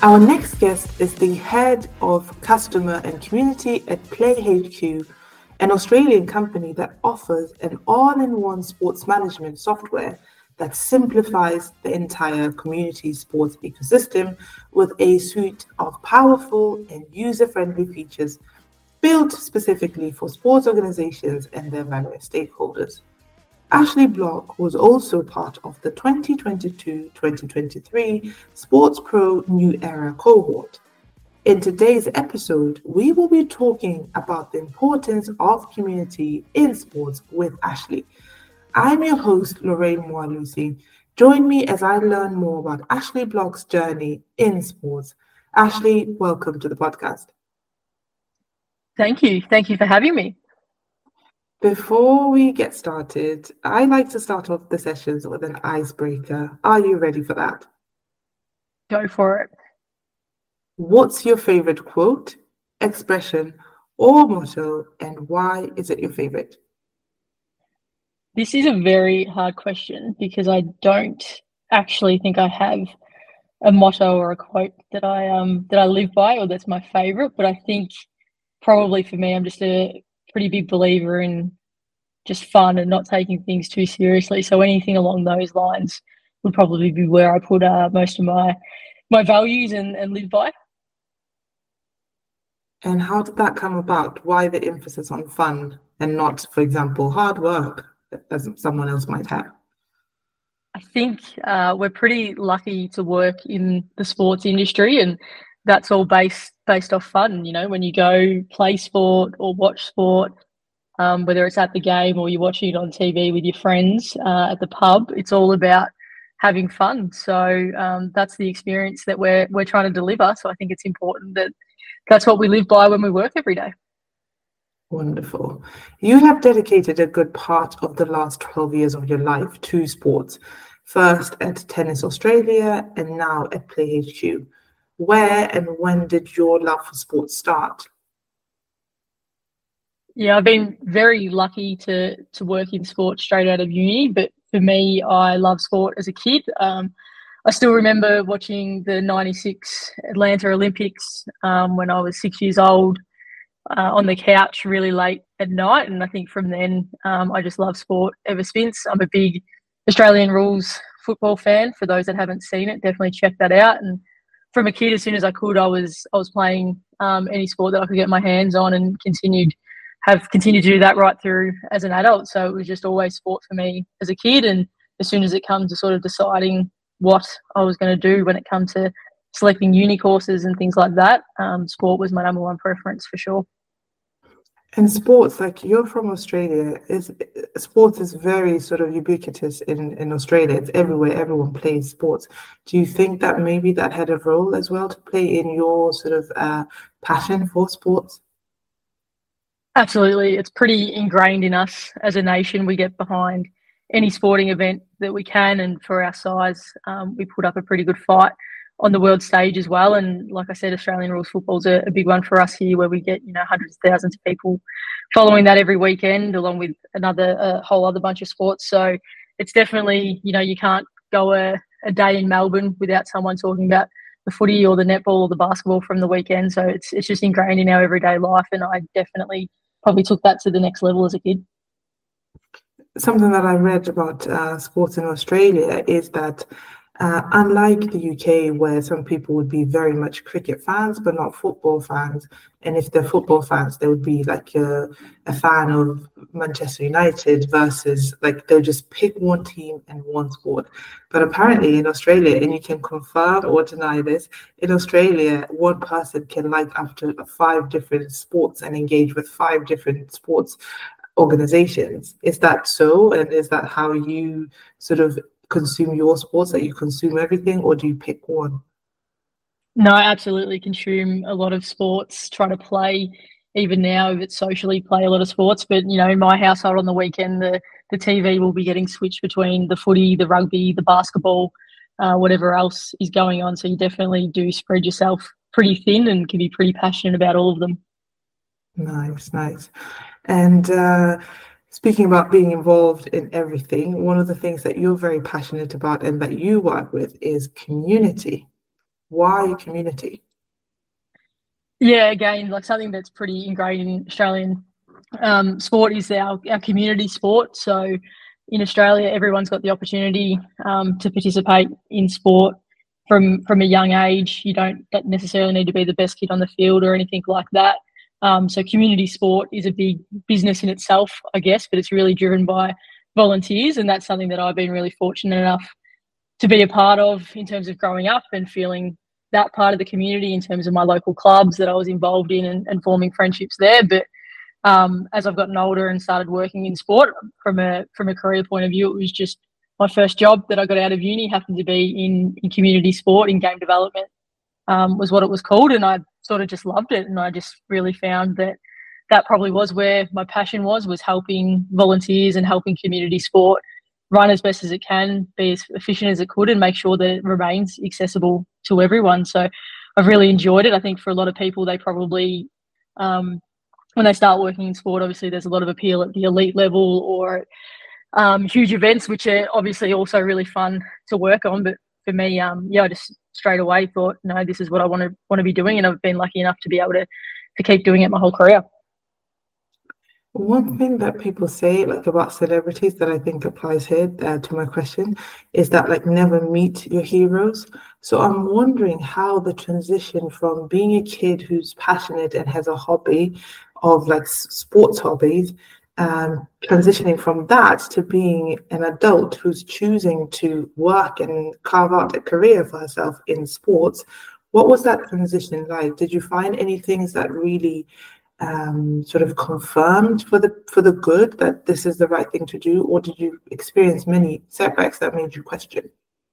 Our next guest is the head of customer and community at PlayHQ, an Australian company that offers an all-in-one sports management software that simplifies the entire community sports ecosystem with a suite of powerful and user-friendly features built specifically for sports organizations and their various stakeholders. Ashley Block was also part of the 2022-2023 Sports Pro New Era cohort. In today's episode, we will be talking about the importance of community in sports with Ashley. I'm your host, Lorraine Moalusi. Join me as I learn more about Ashley Block's journey in sports. Ashley, welcome to the podcast. Thank you. Thank you for having me. Before we get started, I like to start off the sessions with an icebreaker. Are you ready for that? Go for it. What's your favorite quote, expression, or motto, and why is it your favorite? This is a very hard question because I don't actually think I have a motto or a quote that I live by or that's my favorite. But I think probably for me, I'm just a pretty big believer in just fun and not taking things too seriously. So anything along those lines would probably be where I put most of my values and live by. And how did that come about? Why the emphasis on fun and not, for example, hard work, as someone else might have? I think we're pretty lucky to work in the sports industry, and that's all based off fun. You know, when you go play sport or watch sport, whether it's at the game or you're watching it on TV with your friends at the pub, it's all about having fun. So that's the experience that we're trying to deliver. So I think it's important that that's what we live by when we work every day. Wonderful. You have dedicated a good part of the last 12 years of your life to sports, first at Tennis Australia and now at PlayHQ. Where and when did your love for sports start? Yeah, I've been very lucky to work in sport straight out of uni, but for me, I love sport as a kid. I still remember watching the 96 Atlanta Olympics when I was 6 years old on the couch really late at night. And I think from then, I just love sport ever since. I'm a big Australian rules football fan. For those that haven't seen it, definitely check that out. And from a kid, as soon as I could, I was playing any sport that I could get my hands on and have continued to do that right through as an adult. So it was just always sport for me as a kid. And as soon as it comes to sort of deciding what I was going to do when it comes to selecting uni courses and things like that, sport was my number one preference for sure. And sports, like you're from Australia, sports is very sort of ubiquitous in Australia. It's everywhere. Everyone plays sports. Do you think that maybe that had a role as well to play in your sort of passion for sports? Absolutely. It's pretty ingrained in us as a nation. We get behind any sporting event that we can, and for our size, we put up a pretty good fight on the world stage as well. And like I said, Australian rules football is a big one for us here, where we get hundreds of thousands of people following that every weekend, along with a whole other bunch of sports. So it's definitely you can't go a day in Melbourne without someone talking about the footy or the netball or the basketball from the weekend. So it's just ingrained in our everyday life, and I definitely probably took that to the next level as a kid. Something that I read about sports in Australia is that unlike the UK, where some people would be very much cricket fans but not football fans, and if they're football fans, they would be like a fan of Manchester United versus like they'll just pick one team and one sport. But apparently in Australia, and you can confirm or deny this, in Australia, one person can like up to 5 different sports and engage with 5 different sports organizations. Is that so? And is that how you sort of consume your sports, that you consume everything, or do you pick one? No, I absolutely consume a lot of sports, try to play, even now if it's socially, play a lot of sports. But, in my household on the weekend, the TV will be getting switched between the footy, the rugby, the basketball, whatever else is going on. So you definitely do spread yourself pretty thin and can be pretty passionate about all of them. Nice. And speaking about being involved in everything, one of the things that you're very passionate about and that you work with is community. Why community? Yeah, again, like something that's pretty ingrained in Australian sport is our community sport. So in Australia, everyone's got the opportunity to participate in sport from a young age. You don't necessarily need to be the best kid on the field or anything like that. So community sport is a big business in itself, I guess, but it's really driven by volunteers, and that's something that I've been really fortunate enough to be a part of in terms of growing up and feeling that part of the community in terms of my local clubs that I was involved in and forming friendships there. But as I've gotten older and started working in sport from a career point of view, it was just my first job that I got out of uni happened to be in community sport, in game development, was what it was called. And I sort of just loved it. And I just really found that probably was where my passion was helping volunteers and helping community sport run as best as it can, be as efficient as it could, and make sure that it remains accessible to everyone. So I've really enjoyed it. I think for a lot of people, they probably, when they start working in sport, obviously there's a lot of appeal at the elite level or huge events, which are obviously also really fun to work on. But for me, I just straight away thought, no, this is what I want to be doing, and I've been lucky enough to be able to keep doing it my whole career. One thing that people say like about celebrities that I think applies here to my question is that like never meet your heroes. So I'm wondering how the transition from being a kid who's passionate and has a hobby of like sports hobbies, transitioning from that to being an adult who's choosing to work and carve out a career for herself in sports. What was that transition like? Did you find any things that really sort of confirmed for the good that this is the right thing to do, or did you experience many setbacks that made you question?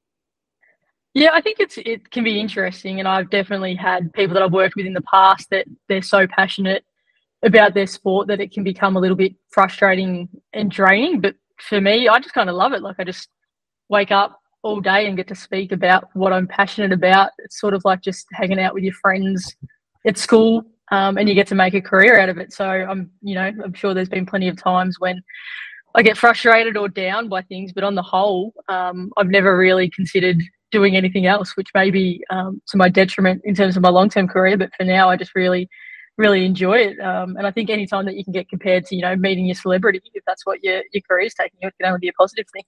Yeah, I think it can be interesting, and I've definitely had people that I've worked with in the past that they're so passionate about their sport that it can become a little bit frustrating and draining. But for me, I just kind of love it. Like I just wake up all day and get to speak about what I'm passionate about. It's sort of like just hanging out with your friends at school, and you get to make a career out of it. So I'm sure there's been plenty of times when I get frustrated or down by things, but on the whole, I've never really considered doing anything else, which may be to my detriment in terms of my long-term career. But for now, I just really, really enjoy it. And I think any time that you can get compared to, meeting your celebrity, if that's what your career is taking you, it can only be a positive thing.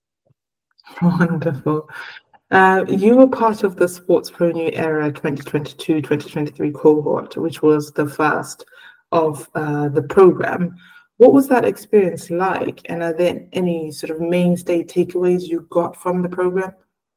Wonderful. You were part of the Sports Pro New Era 2022-2023 cohort, which was the first of the program. What was that experience like? And are there any sort of mainstay takeaways you got from the program?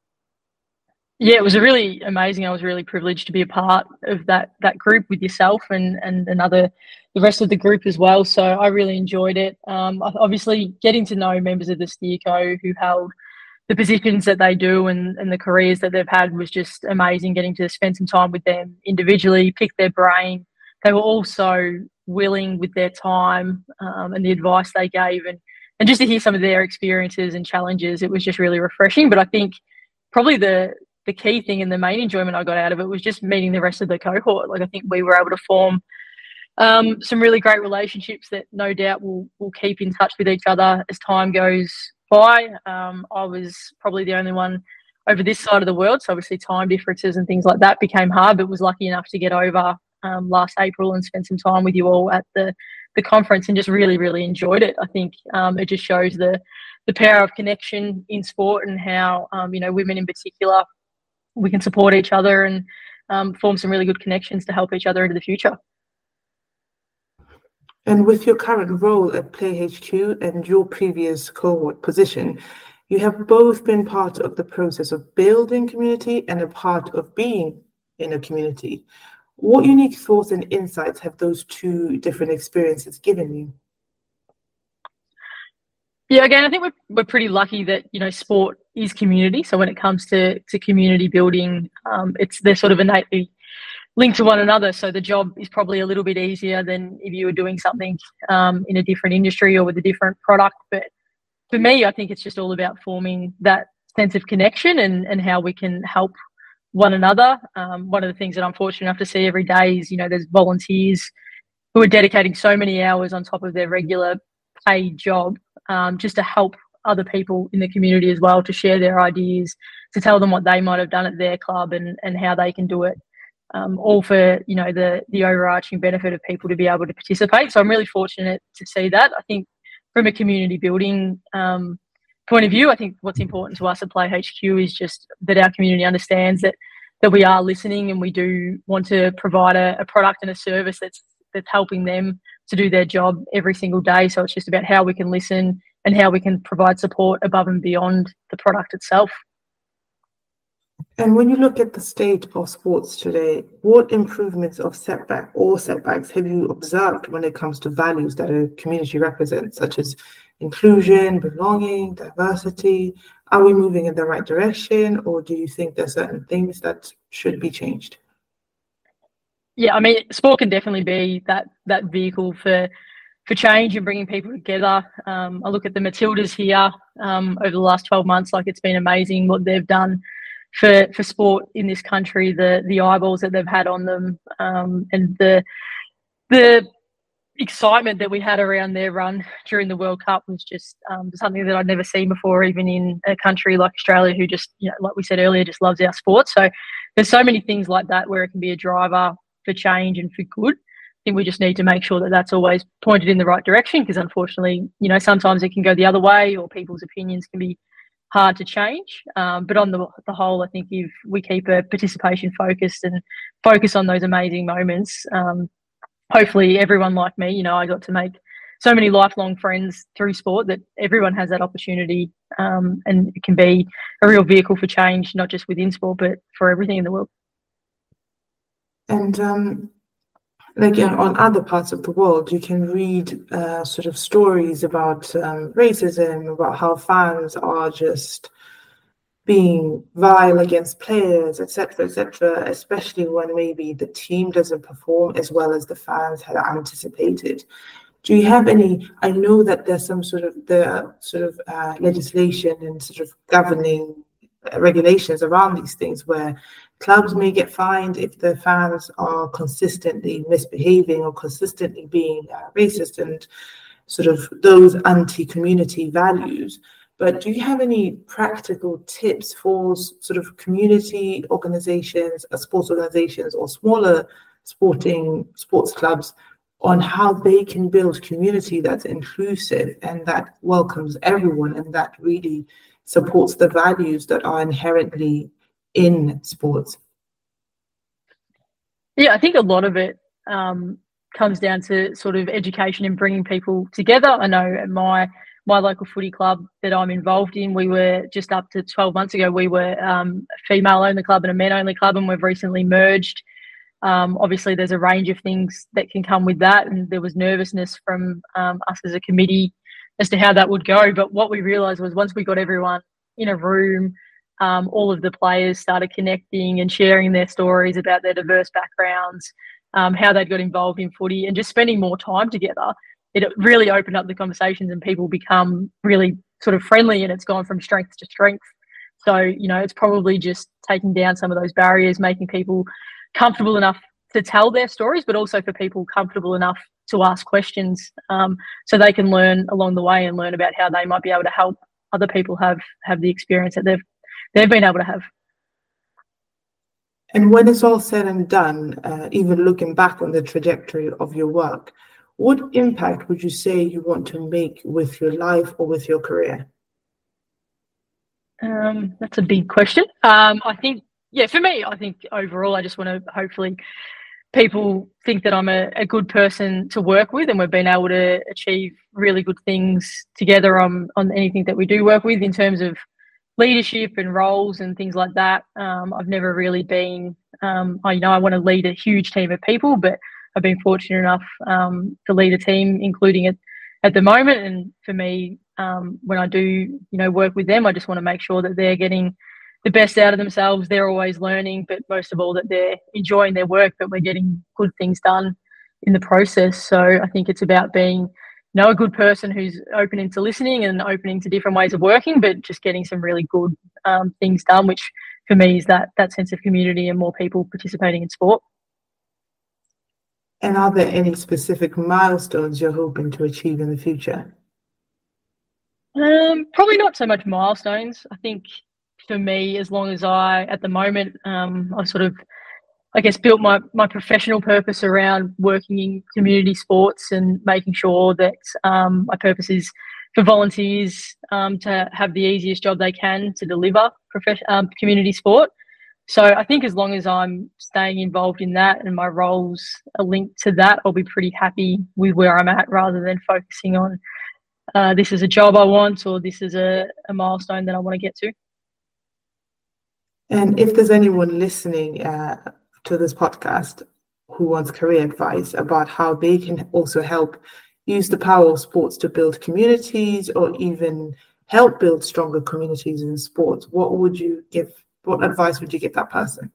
Yeah, it was really amazing. I was really privileged to be a part of that group with yourself and the rest of the group as well. So I really enjoyed it. Obviously, getting to know members of the Steerco who held the positions that they do and the careers that they've had was just amazing. Getting to spend some time with them individually, pick their brain. They were also willing with their time and the advice they gave, and just to hear some of their experiences and challenges. It was just really refreshing. But I think probably the key thing and the main enjoyment I got out of it was just meeting the rest of the cohort. Like I think we were able to form some really great relationships that no doubt will keep in touch with each other as time goes by. I was probably the only one over this side of the world, so obviously time differences and things like that became hard, but was lucky enough to get over last April and spend some time with you all at the conference and just really, really enjoyed it. I think it just shows the power of connection in sport and how women in particular, we can support each other and form some really good connections to help each other into the future. And with your current role at Play HQ and your previous cohort position, you have both been part of the process of building community and a part of being in a community. What unique thoughts and insights have those two different experiences given you? Yeah, again, I think we're pretty lucky that sport is community. So when it comes to community building, they're sort of innately linked to one another. So the job is probably a little bit easier than if you were doing something in a different industry or with a different product. But for me, I think it's just all about forming that sense of connection and how we can help one another. One of the things that I'm fortunate enough to see every day is, there's volunteers who are dedicating so many hours on top of their regular paid job just to help other people in the community as well, to share their ideas, to tell them what they might have done at their club and how they can do it, all for, you know, the overarching benefit of people to be able to participate. So I'm really fortunate to see that. I think from a community building point of view, I think what's important to us at Play HQ is just that our community understands that we are listening, and we do want to provide a product and a service that's helping them to do their job every single day. So it's just about how we can listen and how we can provide support above and beyond the product itself. And when you look at the state of sports today, what improvements of setbacks have you observed when it comes to values that a community represents, such as inclusion, belonging, diversity? Are we moving in the right direction, or do you think there's certain things that should be changed? Yeah, I mean, sport can definitely be that vehicle for change and bringing people together. I look at the Matildas here over the last 12 months, like it's been amazing what they've done for sport in this country, the eyeballs that they've had on them, and the excitement that we had around their run during the World Cup was just something that I'd never seen before, even in a country like Australia, who just, you know, like we said earlier, just loves our sport. So there's so many things like that where it can be a driver for change and for good. I think we just need to make sure that that's always pointed in the right direction, because unfortunately, you know, sometimes it can go the other way, or people's opinions can be hard to change. But on the whole, I think if we keep a participation focused and focus on those amazing moments, hopefully everyone like me, you know, I got to make so many lifelong friends through sport, that everyone has that opportunity, and it can be a real vehicle for change, not just within sport, but for everything in the world. And like on other parts of the world, you can read sort of stories about racism, about how fans are just being vile against players, etc., especially when maybe the team doesn't perform as well as the fans had anticipated. Do you have any? I know that there's some sort of legislation and sort of governing regulations around these things, where clubs may get fined if the fans are consistently misbehaving or consistently being racist and sort of those anti-community values. But do you have any practical tips for sort of community organizations, sports organizations, or smaller sports clubs on how they can build community that's inclusive and that welcomes everyone and that really supports the values that are inherently in sports? Yeah, I think a lot of it comes down to sort of education and bringing people together. I know at my local footy club that I'm involved in, we were just up to 12 months ago, we were a female-only club and a men-only club, and we've recently merged. Obviously, there's a range of things that can come with that, and there was nervousness from us as a committee as to how that would go. But what we realised was once we got everyone in a room, all of the players started connecting and sharing their stories about their diverse backgrounds, how they'd got involved in footy, and just spending more time together. It really opened up the conversations, and people become really sort of friendly, and it's gone from strength to strength. So, you know, it's probably just taking down some of those barriers, making people comfortable enough to tell their stories, but also for people comfortable enough to ask questions, so they can learn along the way and learn about how they might be able to help other people have the experience that they've been able to have. And when it's all said and done, even looking back on the trajectory of your work, what impact would you say you want to make with your life or with your career? That's a big question. I think, yeah, for me, I think overall, I just want to hopefully people think that I'm a good person to work with, and we've been able to achieve really good things together on anything that we do work with in terms of leadership and roles and things like that. I've never really been, I want to lead a huge team of people, but I've been fortunate enough to lead a team, including it at the moment. And for me, when I do, work with them, I just want to make sure that they're getting the best out of themselves. They're always learning, but most of all that they're enjoying their work, but we're getting good things done in the process. So I think it's about being, a good person who's open to listening and opening to different ways of working, but just getting some really good things done, which for me is that sense of community and more people participating in sport. And are there any specific milestones you're hoping to achieve in the future? Probably not so much milestones. I think for me, as long as at the moment, I sort of, I guess, built my professional purpose around working in community sports and making sure that my purpose is for volunteers to have the easiest job they can to deliver community sport. So I think as long as I'm staying involved in that and my roles are linked to that, I'll be pretty happy with where I'm at, rather than focusing on this is a job I want, or this is a milestone that I want to get to. And if there's anyone listening to this podcast who wants career advice about how they can also help use the power of sports to build communities, or even help build stronger communities in sports, what advice would you give that person?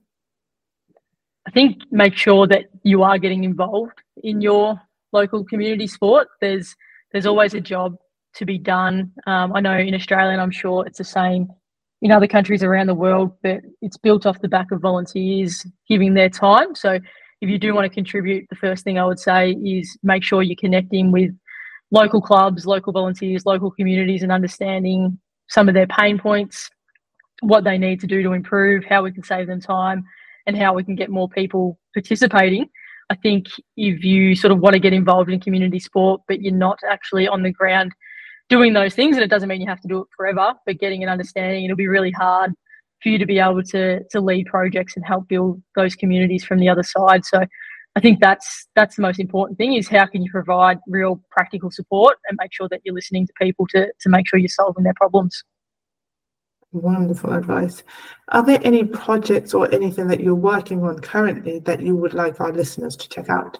I think make sure that you are getting involved in your local community sport. There's always a job to be done. I know in Australia, and I'm sure it's the same in other countries around the world, but it's built off the back of volunteers giving their time. So if you do want to contribute, the first thing I would say is make sure you're connecting with local clubs, local volunteers, local communities, and understanding some of their pain points, what they need to do to improve, how we can save them time, and how we can get more people participating. I think if you sort of want to get involved in community sport, but you're not actually on the ground doing those things, and it doesn't mean you have to do it forever, but getting an understanding, it'll be really hard for you to be able to lead projects and help build those communities from the other side. So I think that's the most important thing, is how can you provide real practical support and make sure that you're listening to people to make sure you're solving their problems. Wonderful advice. Are there any projects or anything that you're working on currently that you would like our listeners to check out?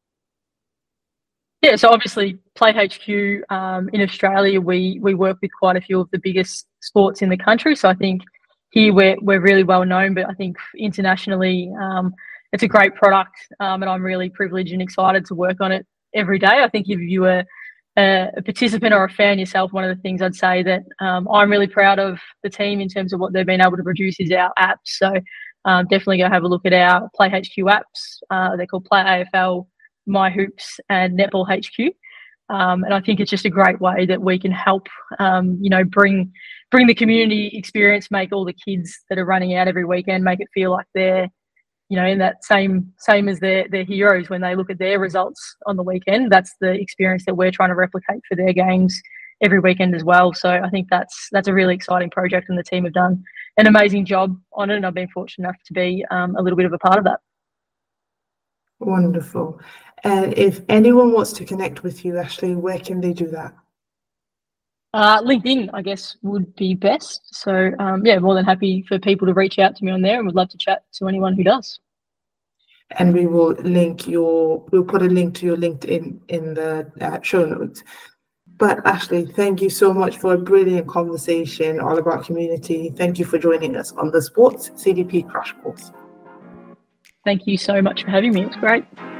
Yeah, so obviously Play HQ in Australia, we work with quite a few of the biggest sports in the country. So I think here we're really well known, but I think internationally it's a great product, and I'm really privileged and excited to work on it every day. I think if you were a participant or a fan yourself, one of the things I'd say that I'm really proud of the team in terms of what they've been able to produce is our apps. So definitely go have a look at our Play HQ apps. They're called Play AFL, My Hoops, and Netball HQ. And I think it's just a great way that we can help, bring the community experience, make all the kids that are running out every weekend, make it feel like they're, in that same as their heroes when they look at their results on the weekend. That's the experience that we're trying to replicate for their games every weekend as well. So I think that's a really exciting project, and the team have done an amazing job on it, and I've been fortunate enough to be a little bit of a part of that. Wonderful. And if anyone wants to connect with you, Ashley, where can they do that? LinkedIn, I guess, would be best. So, more than happy for people to reach out to me on there, and would love to chat to anyone who does. And we will we'll put a link to your LinkedIn in the show notes. But Ashley, thank you so much for a brilliant conversation all about community. Thank you for joining us on the Sports CDP Crash Course. Thank you so much for having me. It's great.